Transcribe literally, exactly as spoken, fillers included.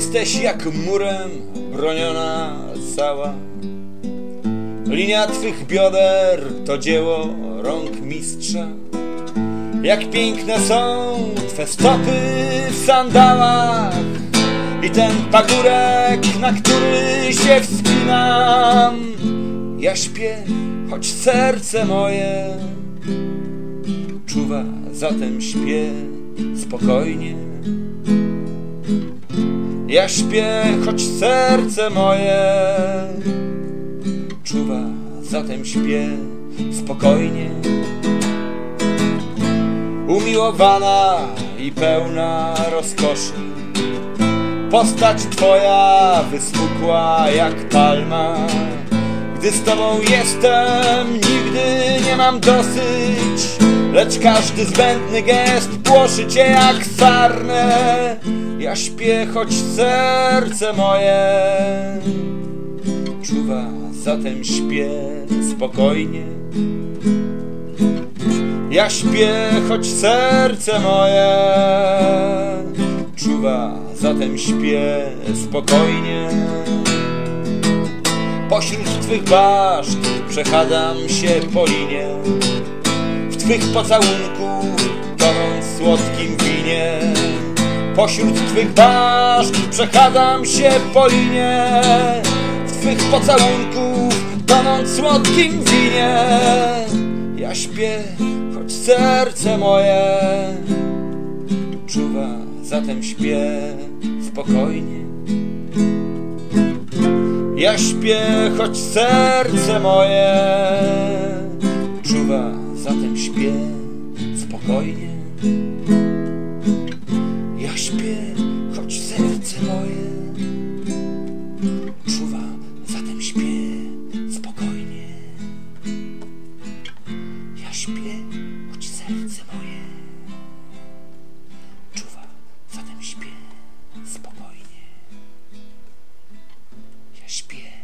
Jesteś jak murem broniona cała. Linia twych bioder to dzieło rąk mistrza. Jak piękne są twe stopy w sandałach i ten pagórek, na który się wspinam. Ja śpię, choć serce moje czuwa, zatem śpię spokojnie. Ja śpię, choć serce moje czuwa, zatem śpię spokojnie. Umiłowana i pełna rozkoszy, postać twoja wyschła jak palma. Gdy z tobą jestem, nigdy nie mam dosyć, lecz każdy zbędny gest płoszy cię jak sarnę. Ja śpię, choć serce moje czuwa, zatem śpię spokojnie. Ja śpię, choć serce moje czuwa, zatem śpię spokojnie. Pośród twych baszt przechadzam się po linie, w twych pocałunków tonąc w słodkim winie. Pośród twych baszt przechadzam się po linie, w twych pocałunków tonąc w słodkim winie. Ja śpię, choć serce moje czuwa, zatem śpię spokojnie. Ja śpię, choć serce moje czuwa, zatem śpię spokojnie. Ja śpię, choć serce moje czuwa, zatem śpię spokojnie. Ja śpię, choć serce moje czuwa, zatem śpię spokojnie. Ja śpię.